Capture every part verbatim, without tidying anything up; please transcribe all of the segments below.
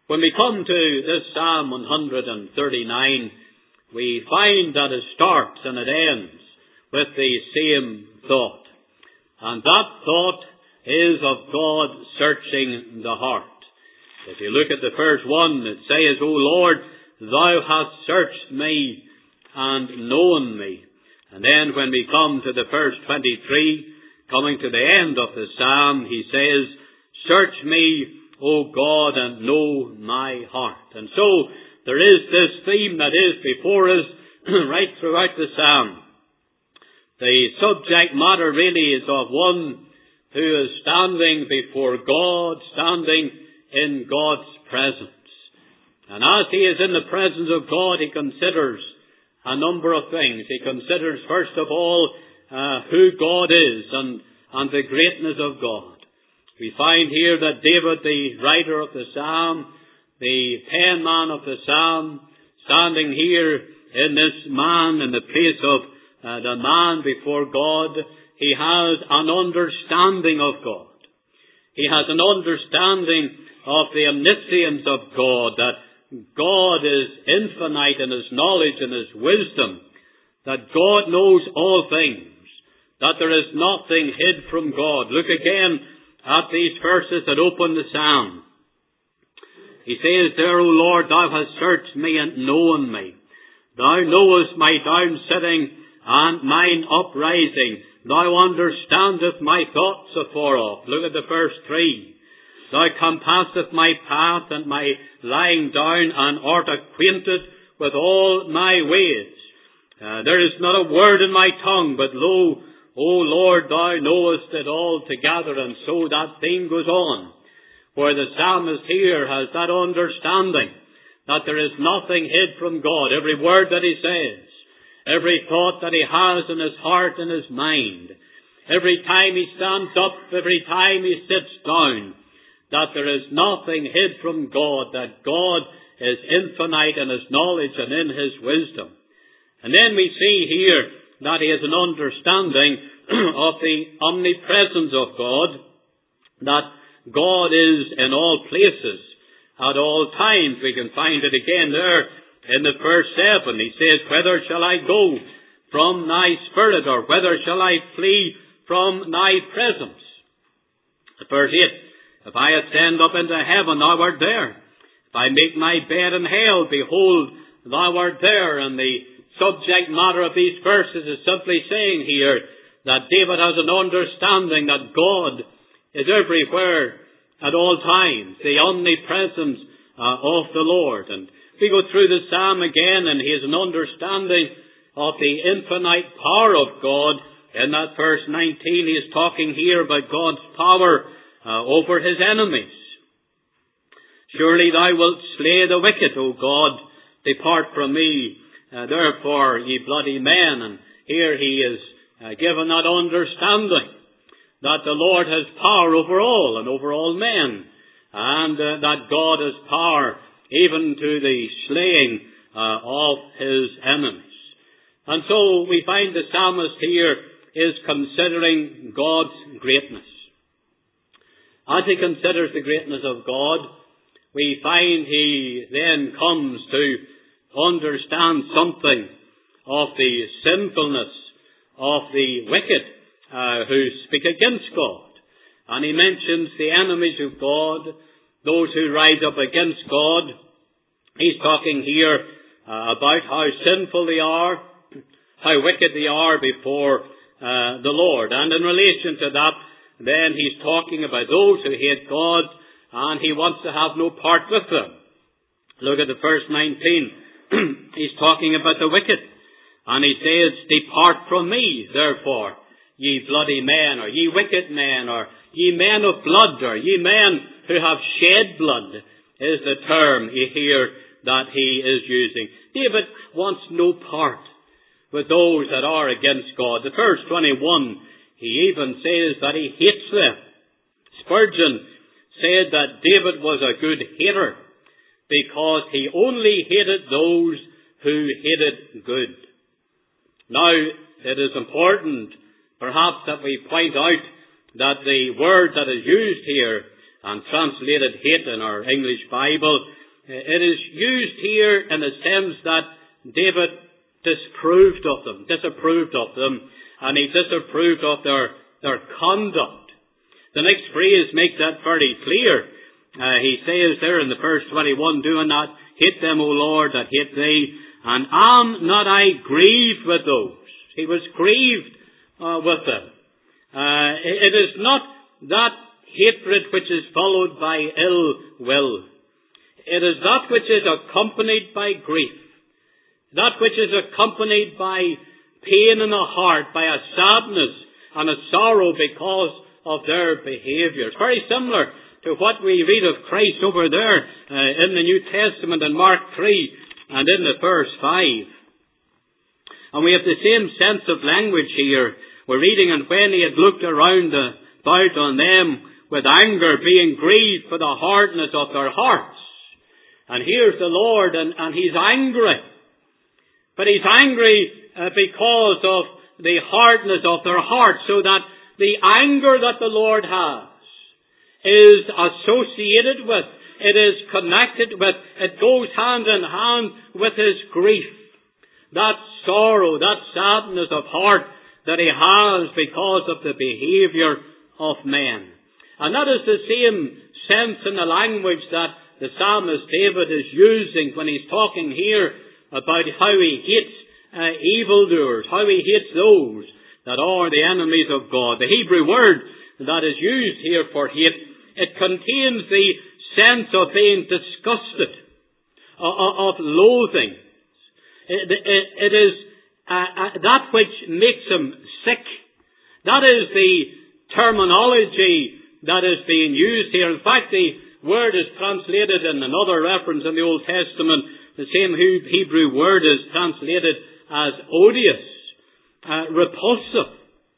When we come to this Psalm one thirty-nine, we find that it starts and it ends with the same thought. And that thought is of God searching the heart. If you look at the first one, it says, O Lord, thou hast searched me and known me. And then when we come to the verse twenty-three, coming to the end of the psalm, he says, Search me, O God, and know my heart. And so there is this theme that is before us right throughout the psalm. The subject matter really is of one who is standing before God, standing in God's presence. And as he is in the presence of God, he considers a number of things. He considers, first of all, uh, who God is and, and the greatness of God. We find here that David, the writer of the psalm, the penman of the psalm, standing here in this man, in the place of uh, the man before God, he has an understanding of God. He has an understanding of the omniscience of God, that God is infinite in His knowledge and His wisdom, that God knows all things, that there is nothing hid from God. Look again at these verses that open the psalm. He says there, O Lord, thou hast searched me and known me. Thou knowest my down sitting and mine uprising. Thou understandest my thoughts afar off. Look at the verse three. Thou compasseth my path and my lying down, and art acquainted with all my ways. Uh, there is not a word in my tongue, but lo, O Lord, thou knowest it all together. And so that theme goes on, where the psalmist here has that understanding that there is nothing hid from God. Every word that he says, every thought that he has in his heart and his mind, every time he stands up, every time he sits down, that there is nothing hid from God, that God is infinite in His knowledge and in His wisdom. And then we see here that he has an understanding of the omnipresence of God, that God is in all places, at all times. We can find it again there in the verse seven. He says, Whither shall I go from thy spirit, or whither shall I flee from thy presence? Verse eight, If I ascend up into heaven, thou art there. If I make my bed in hell, behold, thou art there. And the subject matter of these verses is simply saying here that David has an understanding that God is everywhere at all times, the omnipresence uh, of the Lord. And we go through the psalm again, and he has an understanding of the infinite power of God. In that verse nineteen, he is talking here about God's power uh, over his enemies. Surely thou wilt slay the wicked, O God. Depart from me, uh, therefore, ye bloody men. And here he is uh, given that understanding that the Lord has power over all and over all men, and uh, that God has power even to the slaying uh, of his enemies. And so we find the psalmist here is considering God's greatness. As he considers the greatness of God, we find he then comes to understand something of the sinfulness of the wicked uh, who speak against God. And he mentions the enemies of God, those who rise up against God. He's talking here uh, about how sinful they are, how wicked they are before uh, the Lord. And in relation to that, then he's talking about those who hate God, and he wants to have no part with them. Look at the verse nineteen. He's talking about the wicked. And he says, Depart from me, therefore, ye bloody men, or ye wicked men, or ye men of blood, or ye men who have shed blood, is the term here that he is using. David wants no part with those that are against God. The verse twenty-one, he even says that he hates them. Spurgeon said that David was a good hater because he only hated those who hated good. Now, it is important, perhaps, that we point out that the word that is used here and translated hate in our English Bible, it is used here in the sense that David disapproved of them, disapproved of them, and he disapproved of their, their conduct. The next phrase makes that very clear. Uh, he says there in the verse twenty-one, "Do not hate them, O Lord, that hate thee, and am not I grieved with those?" He was grieved uh, with them. Uh, it is not that hatred which is followed by ill will. It is that which is accompanied by grief. That which is accompanied by pain in the heart, by a sadness and a sorrow because of their behaviour. It's very similar to what we read of Christ over there uh, in the New Testament in Mark three and in the verse five. And we have the same sense of language here. We're reading, "And when he had looked around about on them with anger, being grieved for the hardness of their hearts." And here's the Lord, and, and he's angry. But he's angry uh, because of the hardness of their hearts, so that the anger that the Lord has is associated with, it is connected with, it goes hand in hand with his grief. That sorrow, that sadness of heart that he has because of the behaviour of men. And that is the same sense in the language that the psalmist David is using when he's talking here about how he hates uh, evildoers, how he hates those that are the enemies of God. The Hebrew word that is used here for hate, it contains the sense of being disgusted, of, of loathing. It, it, it is uh, uh, that which makes him sick. That is the terminology that is being used here. In fact, the word is translated in another reference in the Old Testament. The same Hebrew word is translated as odious, uh, repulsive.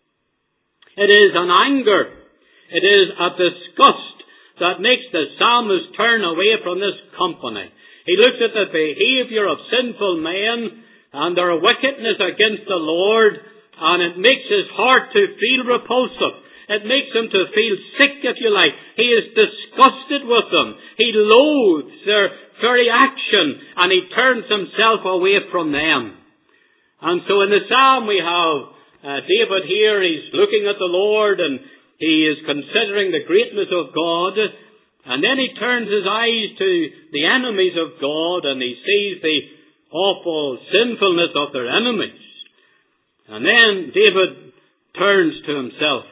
It is an anger. It is a disgust that makes the psalmist turn away from this company. He looks at the behaviour of sinful men and their wickedness against the Lord, and it makes his heart to feel repulsive. It makes him to feel sick, if you like. He is disgusted with them. He loathes their very action, and he turns himself away from them. And so in the psalm we have uh, David here. He's looking at the Lord, and he is considering the greatness of God. And then he turns his eyes to the enemies of God, and he sees the awful sinfulness of their enemies. And then David turns to himself.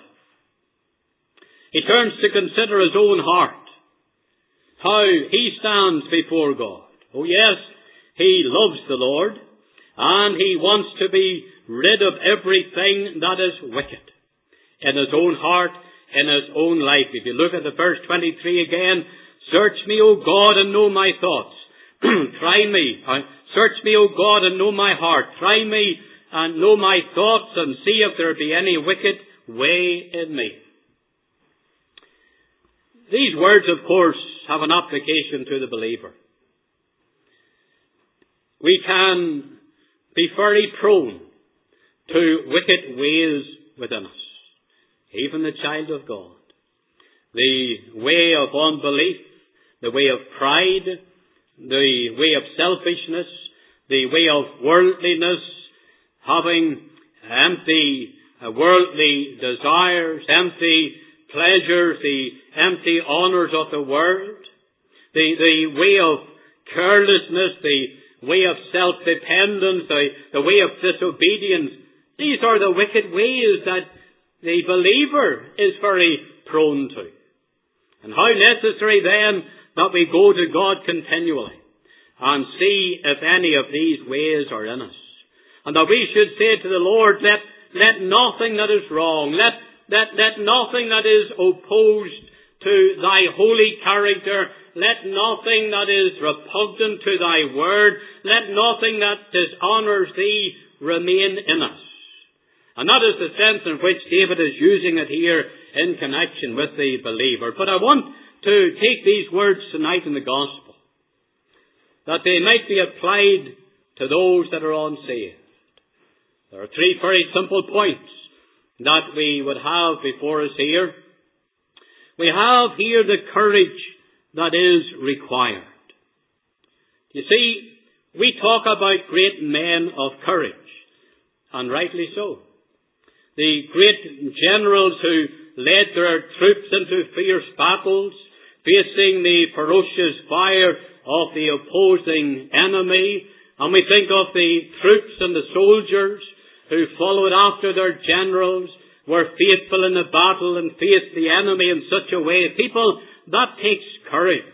He turns to consider his own heart, how he stands before God. Oh yes, he loves the Lord, and he wants to be rid of everything that is wicked in his own heart, in his own life. If you look at the verse twenty-three again, "Search me, O God, and know my thoughts. Try me. Search me, O God, and know my heart. Try me and know my thoughts, and see if there be any wicked way in me." These words, of course, have an application to the believer. We can be very prone to wicked ways within us, even the child of God. The way of unbelief, the way of pride, the way of selfishness, the way of worldliness, having empty uh, worldly desires, empty pleasures, the empty honours of the world, the, the way of carelessness, the way of self-dependence, the, the way of disobedience. These are the wicked ways that the believer is very prone to. And how necessary then that we go to God continually and see if any of these ways are in us. And that we should say to the Lord, let, let nothing that is wrong, let, let, let nothing that is opposed to thy holy character, let nothing that is repugnant to thy word, let nothing that dishonours thee remain in us. And that is the sense in which David is using it here in connection with the believer. But I want to take these words tonight in the gospel, that they might be applied to those that are unsaved. There are three very simple points that we would have before us here. We have here the courage that is required. You see, we talk about great men of courage, and rightly so. The great generals who led their troops into fierce battles, facing the ferocious fire of the opposing enemy. And we think of the troops and the soldiers who followed after their generals, were faithful in the battle and faced the enemy in such a way. People, that takes courage.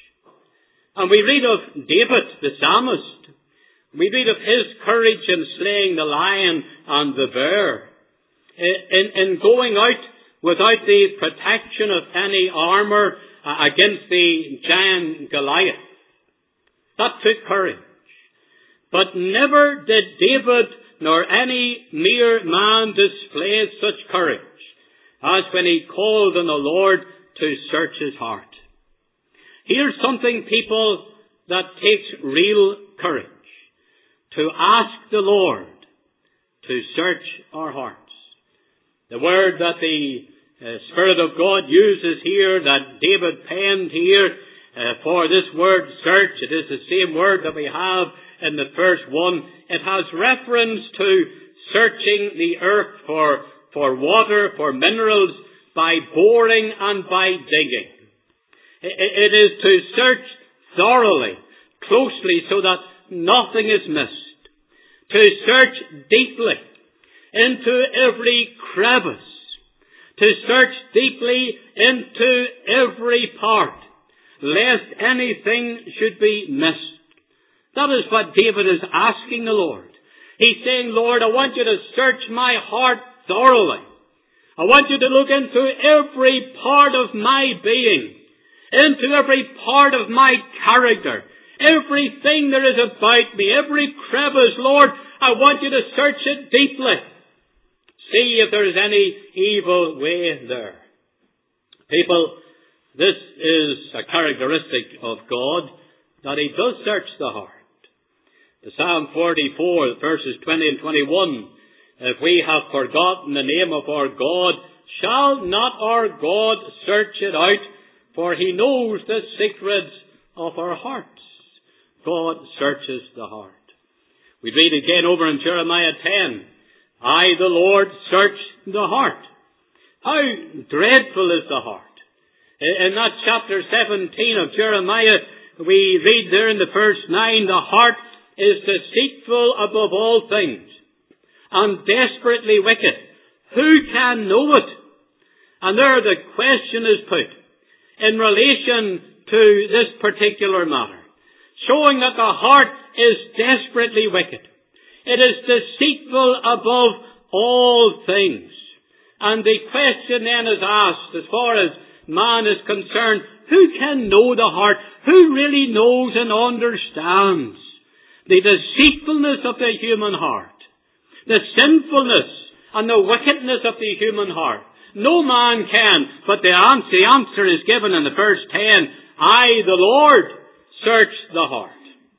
And we read of David, the psalmist. We read of his courage in slaying the lion and the bear. In, in going out without the protection of any armour against the giant Goliath. That took courage. But never did David nor any mere man display such courage as when he called on the Lord to search his heart. Here's something, people, that takes real courage. To ask the Lord to search our hearts. The word that the uh, Spirit of God uses here, that David penned here, uh, for this word search, it is the same word that we have in the first one. It has reference to searching the earth for, for water, for minerals, by boring and by digging. It, it is to search thoroughly, closely, so that nothing is missed. To search deeply into every crevice. To search deeply into every part, lest anything should be missed. That is what David is asking the Lord. He's saying, Lord, I want you to search my heart thoroughly. I want you to look into every part of my being, into every part of my character, everything there is about me, every crevice, Lord, I want you to search it deeply. See if there is any evil way there. People, this is a characteristic of God, that He does search the heart. The Psalm forty-four, verses twenty and twenty-one, if we have forgotten the name of our God, shall not our God search it out? For He knows the secrets of our hearts. God searches the heart. We read again over in Jeremiah ten, I, the Lord, search the heart. How dreadful is the heart. In that chapter seventeen of Jeremiah, we read there in the verse nine, the heart is deceitful above all things and desperately wicked. Who can know it? And there the question is put in relation to this particular matter, showing that the heart is desperately wicked. It is deceitful above all things. And the question then is asked, as far as man is concerned, who can know the heart? Who really knows and understands the deceitfulness of the human heart? The sinfulness and the wickedness of the human heart. No man can, but the answer, the answer is given in the verse ten, I, the Lord, search the heart.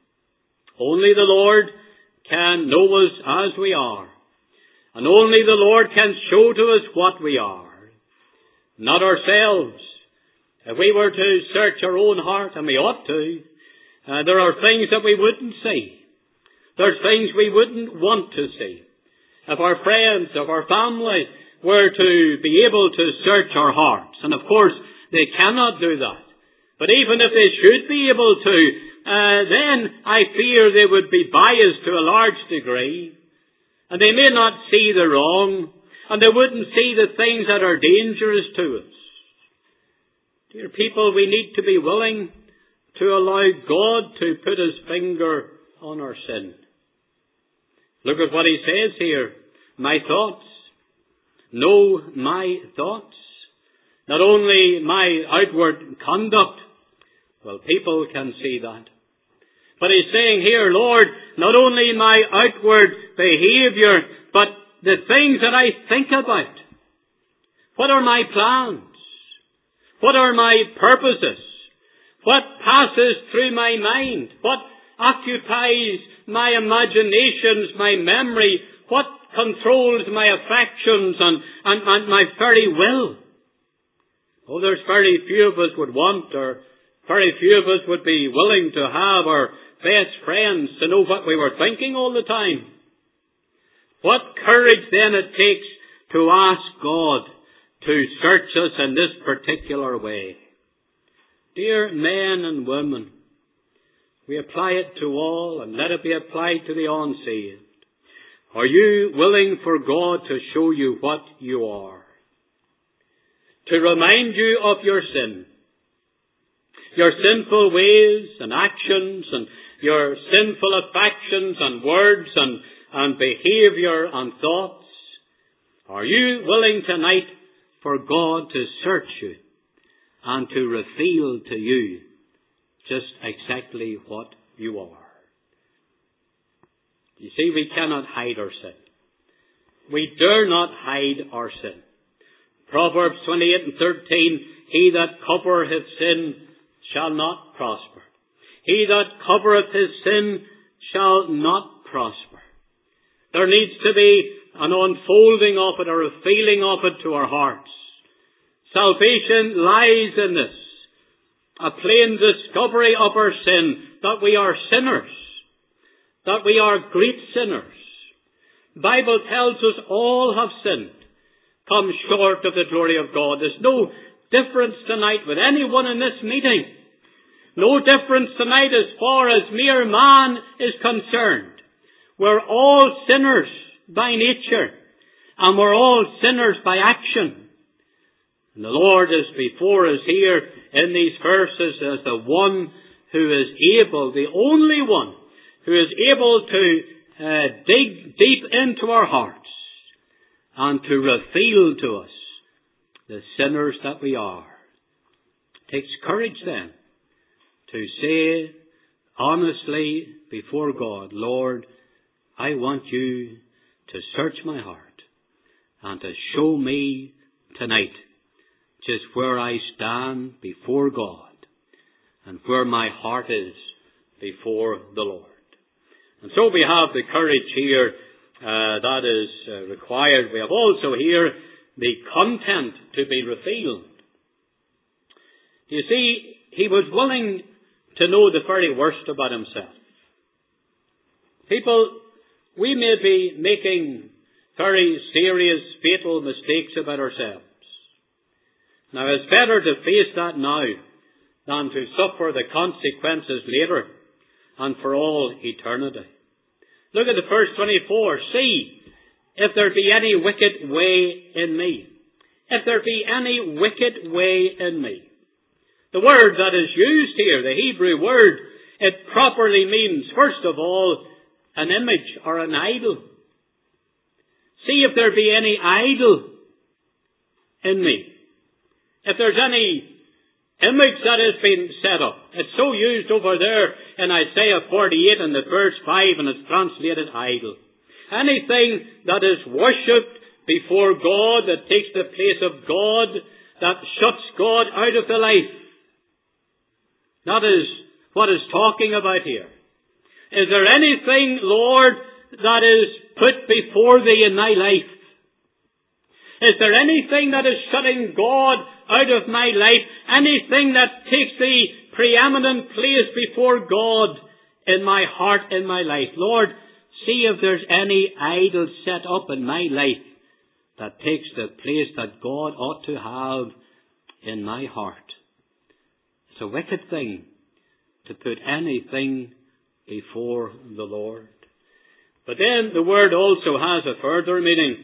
Only the Lord can know us as we are. And only the Lord can show to us what we are. Not ourselves. If we were to search our own heart, and we ought to, uh, there are things that we wouldn't see. There's things we wouldn't want to see. If our friends, if our family were to be able to search our hearts, and of course they cannot do that, but even if they should be able to, uh, then I fear they would be biased to a large degree, and they may not see the wrong, and they wouldn't see the things that are dangerous to us. Dear people, we need to be willing to allow God to put His finger on our sin. Look at what He says here. My thoughts. Know my thoughts. Not only my outward conduct. Well, people can see that. But He's saying here, Lord, not only my outward behaviour, but the things that I think about. What are my plans? What are my purposes? What passes through my mind? What occupies my imaginations, my memory? What controls my affections and, and, and my very will? Oh, there's very few of us would want, or very few of us would be willing to have our best friends to know what we were thinking all the time. What courage then it takes to ask God to search us in this particular way. Dear men and women, we apply it to all, and let it be applied to the unsaved. Are you willing for God to show you what you are? To remind you of your sin, your sinful ways and actions, and your sinful affections and words and, and behaviour and thoughts? Are you willing tonight for God to search you and to reveal to you just exactly what you are? You see, we cannot hide our sin. We dare not hide our sin. Proverbs twenty-eight and thirteen, he that covereth his sin shall not prosper. He that covereth his sin shall not prosper. There needs to be an unfolding of it, a revealing of it to our hearts. Salvation lies in this, a plain discovery of our sin, that we are sinners, that we are great sinners. The Bible tells us all have sinned, come short of the glory of God. There's no difference tonight with anyone in this meeting. No difference tonight as far as mere man is concerned. We're all sinners by nature, and we're all sinners by action. And the Lord is before us here in these verses as the one who is able, the only one who is able to uh, dig deep into our hearts and to reveal to us the sinners that we are. It takes courage then to say honestly before God, Lord, I want you to search my heart and to show me tonight just where I stand before God and where my heart is before the Lord. And so we have the courage here uh, that is uh, required. We have also here the content to be revealed. You see, he was willing to know the very worst about himself. People, we may be making very serious, fatal mistakes about ourselves. Now, it's better to face that now than to suffer the consequences later and for all eternity. Look at the verse twenty-four. See, if there be any wicked way in me. If there be any wicked way in me. The word that is used here, the Hebrew word, it properly means, first of all, an image or an idol. See if there be any idol in me. If there's any image that has been set up. It's so used over there in Isaiah forty-eight in the verse five, and it's translated idol. Anything that is worshipped before God, that takes the place of God, that shuts God out of the life. That is what is talking about here. Is there anything, Lord, that is put before thee in thy life? Is there anything that is shutting God out of my life? Anything that takes the preeminent place before God in my heart, in my life? Lord, see if there's any idol set up in my life that takes the place that God ought to have in my heart. It's a wicked thing to put anything before the Lord. But then the word also has a further meaning.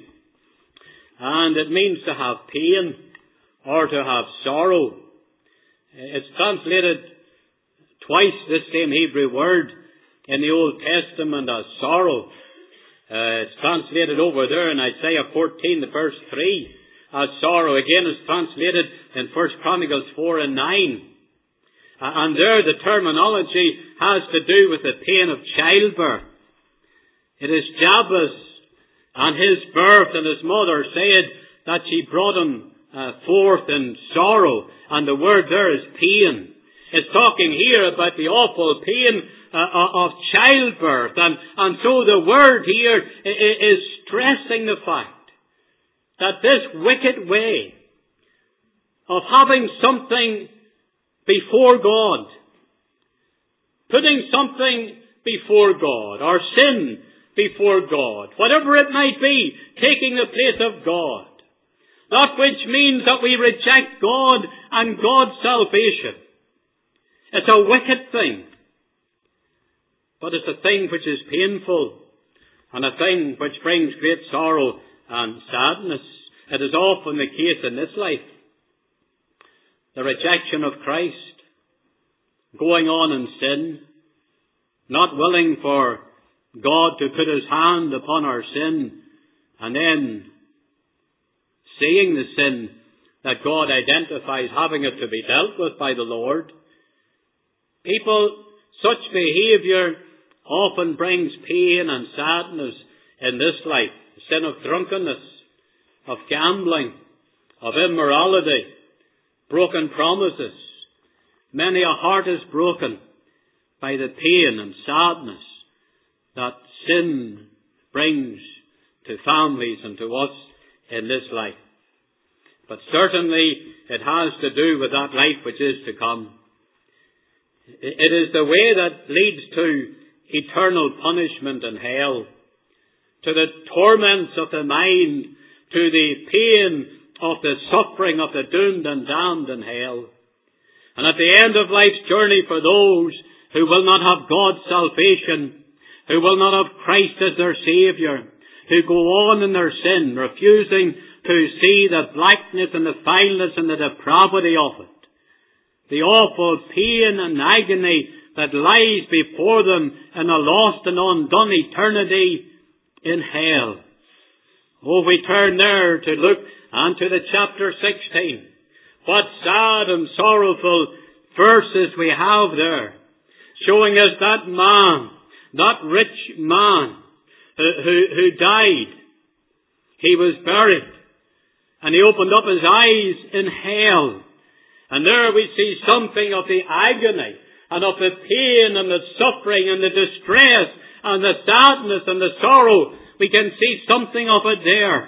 And it means to have pain or to have sorrow. It's translated twice, this same Hebrew word, in the Old Testament as sorrow. Uh, it's translated over there in Isaiah fourteen, the verse three, as sorrow. Again, it's translated in First Chronicles four and nine. Uh, and there the terminology has to do with the pain of childbirth. It is Jabez and his birth, and his mother said that she brought him uh, forth in sorrow. And the word there is pain. It's talking here about the awful pain uh, of childbirth. And, and so the word here is stressing the fact that this wicked way of having something before God. Putting something before God, or sin before God, whatever it might be, taking the place of God. That which means that we reject God and God's salvation. It's a wicked thing. But it's a thing which is painful, and a thing which brings great sorrow and sadness. It is often the case in this life. The rejection of Christ, going on in sin, not willing for God to put His hand upon our sin, and then seeing the sin that God identifies, having it to be dealt with by the Lord. People, such behaviour often brings pain and sadness in this life. The sin of drunkenness, of gambling, of immorality, broken promises. Many a heart is broken by the pain and sadness that sin brings to families and to us in this life. But certainly it has to do with that life which is to come. It is the way that leads to eternal punishment in hell, to the torments of the mind, to the pain of the suffering of the doomed and damned in hell. And at the end of life's journey, for those who will not have God's salvation, who will not have Christ as their Saviour, who go on in their sin, refusing to see the blackness and the vileness and the depravity of it, the awful pain and agony that lies before them in a lost and undone eternity in hell. Oh, we turn there to look unto the chapter sixteen. What sad and sorrowful verses we have there, showing us that man, that rich man who, who, who died. He was buried, and he opened up his eyes in hell. And there we see something of the agony and of the pain and the suffering and the distress and the sadness and the sorrow. We can see something of it there.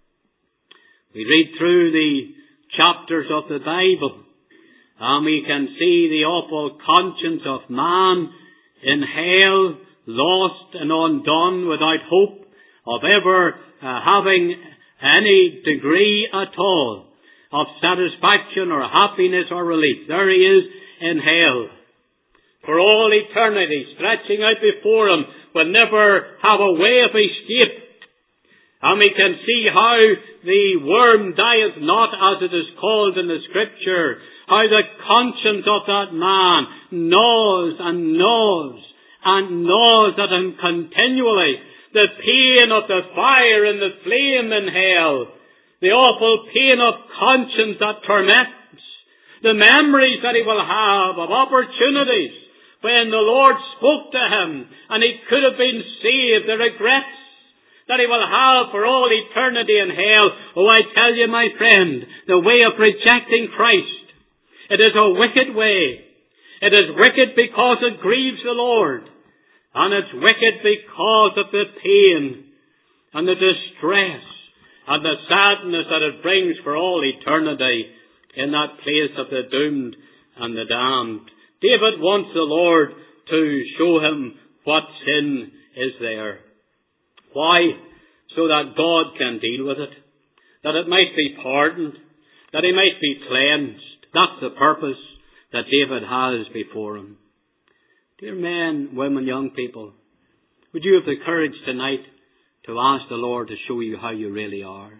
We read through the chapters of the Bible, and we can see the awful conscience of man in hell, lost and undone, without hope of ever uh, having any degree at all of satisfaction or happiness or relief. There he is in hell, for all eternity, stretching out before him, will never have a way of escape. And we can see how the worm dieth not, as it is called in the Scripture, how the conscience of that man gnaws and gnaws and gnaws at him continually. The pain of the fire and the flame in hell, the awful pain of conscience that torments, the memories that he will have of opportunities when the Lord spoke to him and he could have been saved, the regrets that he will have for all eternity in hell. Oh, I tell you, my friend, the way of rejecting Christ, it is a wicked way. It is wicked because it grieves the Lord. And it's wicked because of the pain and the distress and the sadness that it brings for all eternity in that place of the doomed and the damned. David wants the Lord to show him what sin is there. Why? So that God can deal with it. That it might be pardoned. That he might be cleansed. That's the purpose that David has before him. Dear men, women, young people, would you have the courage tonight to ask the Lord to show you how you really are?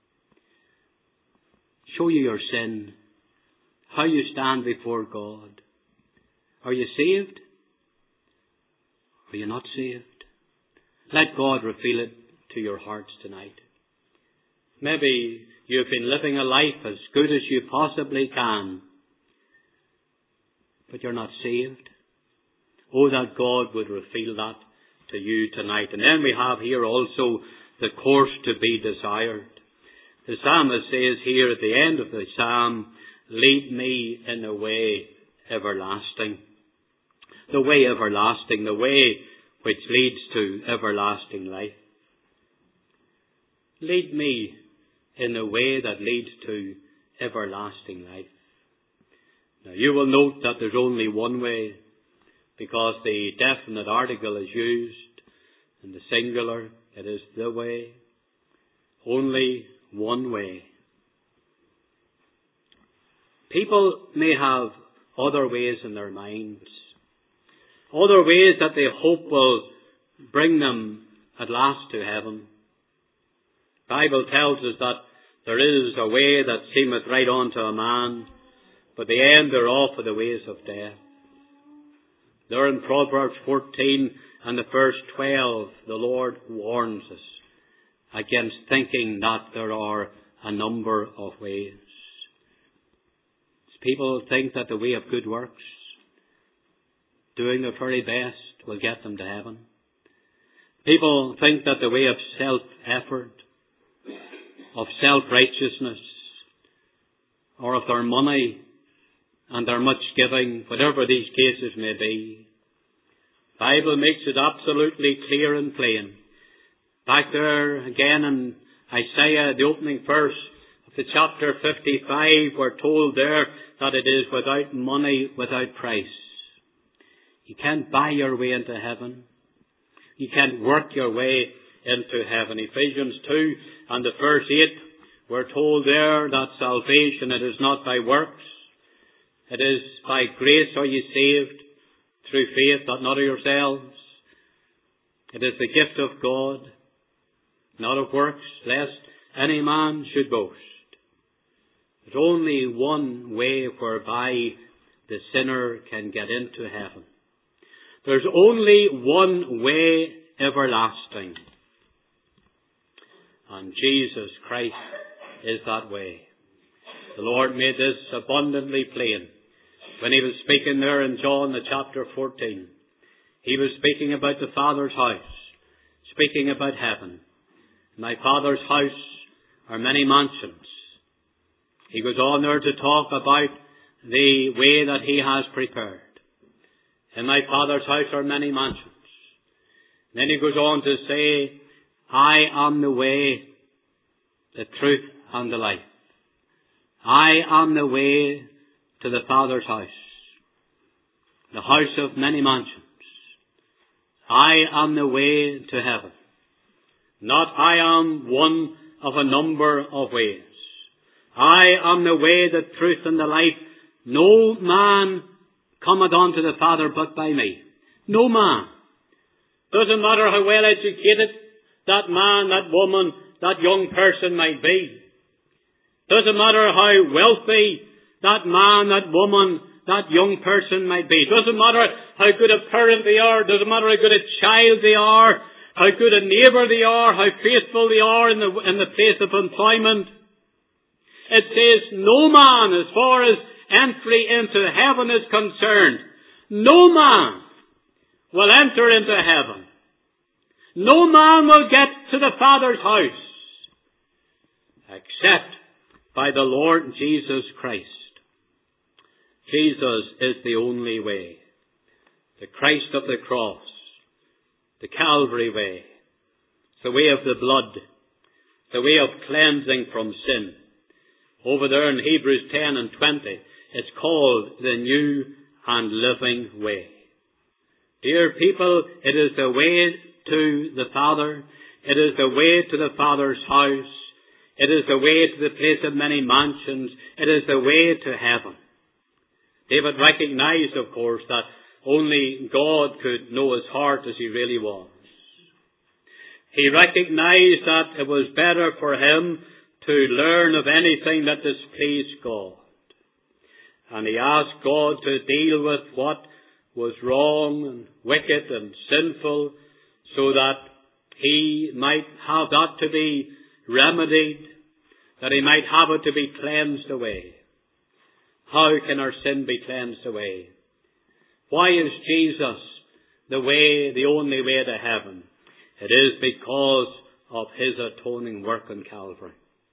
Show you your sin. How you stand before God. Are you saved? Are you not saved? Let God reveal it to your hearts tonight. Maybe you've been living a life as good as you possibly can, but you're not saved. Oh, that God would reveal that to you tonight. And then we have here also the course to be desired. The psalmist says here at the end of the psalm, lead me in the way everlasting. The way everlasting, the way which leads to everlasting life. Lead me in the way that leads to everlasting life. Now you will note that there's only one way, because the definite article is used in the singular. It is the way. Only one way. People may have other ways in their minds, other ways that they hope will bring them at last to heaven. The Bible tells us that there is a way that seemeth right unto a man, but the end thereof are the ways of death. There in Proverbs fourteen and the verse twelve, the Lord warns us against thinking that there are a number of ways. People think that the way of good works, doing their very best, will get them to heaven. People think that the way of self-effort, of self-righteousness, or of their money and their much giving, whatever these cases may be, the Bible makes it absolutely clear and plain. Back there again in Isaiah, the opening verse of the chapter fifty-five, we're told there that it is without money, without price. You can't buy your way into heaven. You can't work your way into heaven. Ephesians two and the verse eight, we're told there that salvation, it is not by works. It is by grace are you saved, through faith, that not of yourselves. It is the gift of God, not of works, lest any man should boast. There's only one way whereby the sinner can get into heaven. There's only one way everlasting. And Jesus Christ is that way. The Lord made this abundantly plain when He was speaking there in John the chapter fourteen. He was speaking about the Father's house, speaking about heaven. In my Father's house are many mansions. He goes on there to talk about the way that He has prepared. In my Father's house are many mansions. And then He goes on to say, I am the way, the truth, and the life. I am the way to the Father's house, the house of many mansions. I am the way to heaven. Not I am one of a number of ways. I am the way, the truth, and the life. No man cometh unto the Father but by me. No man. Doesn't matter how well educated that man, that woman, that young person might be. Doesn't matter how wealthy that man, that woman, that young person might be. Doesn't matter how good a parent they are. Doesn't matter how good a child they are. How good a neighbour they are. How faithful they are in the, in the place of employment. It says, no man, as far as entry into heaven is concerned, no man will enter into heaven. No man will get to the Father's house except by the Lord Jesus Christ. Jesus is the only way. The Christ of the cross. The Calvary way. The way of the blood. The way of cleansing from sin. Over there in Hebrews ten and twenty, it's called the new and living way. Dear people, it is the way to the Father. It is the way to the Father's house. It is the way to the place of many mansions. It is the way to heaven. David recognized, of course, that only God could know his heart as he really was. He recognized that it was better for him to learn of anything that displeased God. And he asked God to deal with what was wrong and wicked and sinful, so that he might have that to be remedied, that he might have it to be cleansed away. How can our sin be cleansed away? Why is Jesus the way, the only way to heaven? It is because of His atoning work on Calvary.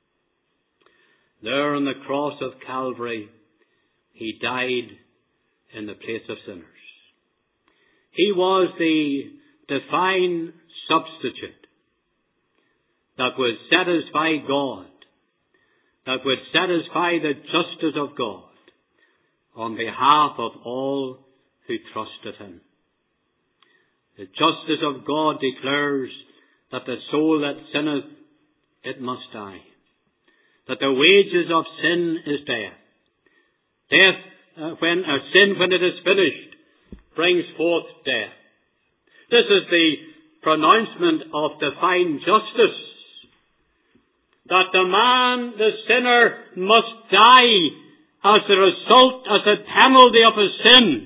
There on the cross of Calvary, He died in the place of sinners. He was the divine substitute that would satisfy God that would satisfy the justice of God on behalf of all who trusted him. The justice of God declares that the soul that sinneth, it must die. That the wages of sin is death. Death, uh, when a sin, when it is finished, brings forth death. This is the pronouncement of divine justice. That the man, the sinner, must die as a result, as a penalty of his sin.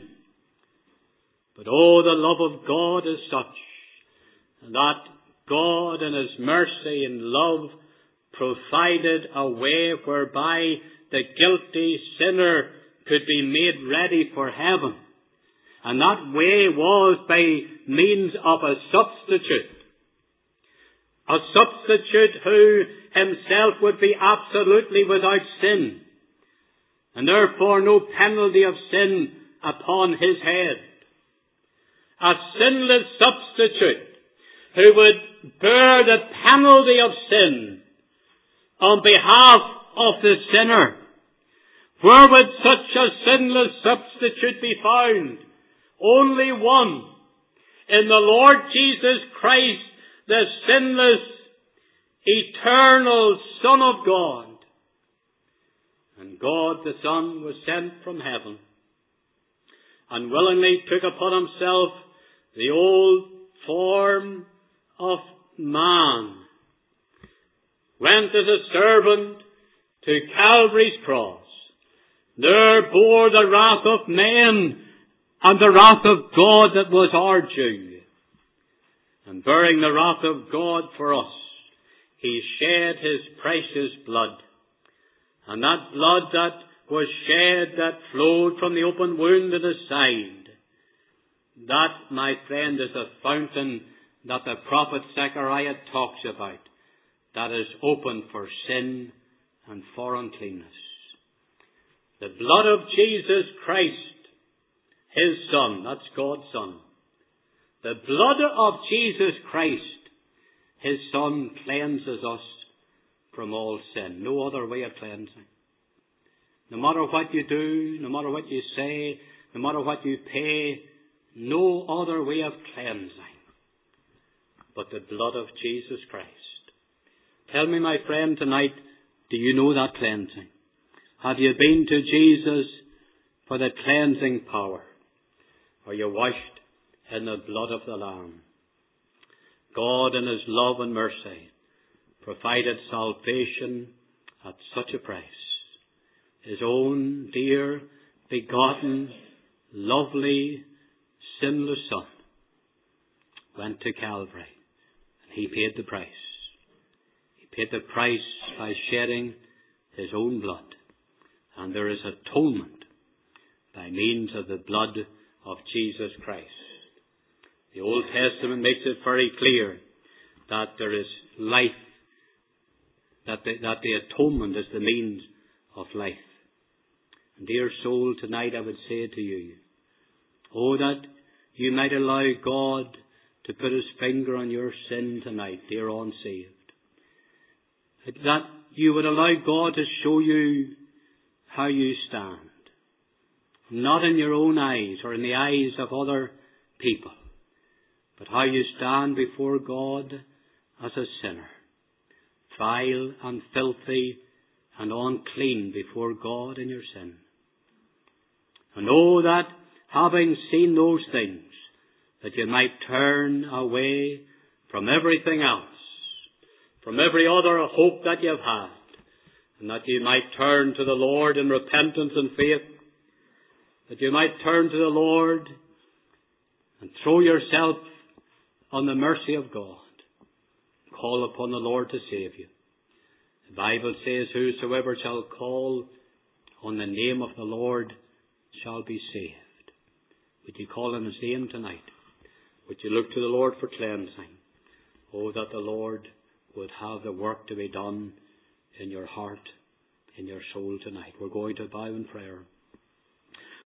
But oh, the love of God is such that God in his mercy and love provided a way whereby the guilty sinner could be made ready for heaven. And that way was by means of a substitute. A substitute who himself would be absolutely without sin, and therefore no penalty of sin upon his head. A sinless substitute who would bear the penalty of sin on behalf of the sinner. Where would such a sinless substitute be found? Only one. In the Lord Jesus Christ, the sinless, eternal Son of God. And God the Son was sent from heaven and willingly took upon himself the old form of man. Went as a servant to Calvary's cross. There bore the wrath of men and the wrath of God that was our due. And bearing the wrath of God for us, he shed his precious blood. And that blood that was shed, that flowed from the open wound in his side, that, my friend, is a fountain that the prophet Zechariah talks about, that is open for sin and for uncleanness. The blood of Jesus Christ, his Son, that's God's Son. The blood of Jesus Christ, his Son, cleanses us from all sin. No other way of cleansing. No matter what you do, no matter what you say, no matter what you pay, no other way of cleansing but the blood of Jesus Christ. Tell me, my friend, tonight, do you know that cleansing? Have you been to Jesus for the cleansing power? Are you washed in the blood of the Lamb? God in his love and mercy provided salvation at such a price. His own dear, begotten, lovely, sinless Son went to Calvary, and he paid the price. He paid the price by shedding his own blood. And there is atonement by means of the blood of Jesus Christ. The Old Testament makes it very clear that there is life, that the, that the atonement is the means of life. And dear soul, tonight I would say to you, oh, that you might allow God to put his finger on your sin tonight, dear unsaved. That you would allow God to show you how you stand. Not in your own eyes or in the eyes of other people, but how you stand before God as a sinner, vile and filthy and unclean before God in your sin. And know that having seen those things, that you might turn away from everything else, from every other hope that you've had, and that you might turn to the Lord in repentance and faith, that you might turn to the Lord and throw yourself on the mercy of God. Call upon the Lord to save you. The Bible says, whosoever shall call on the name of the Lord shall be saved. Would you call on his name tonight? Would you look to the Lord for cleansing? Oh, that the Lord would have the work to be done in your heart, in your soul tonight. We're going to bow in prayer.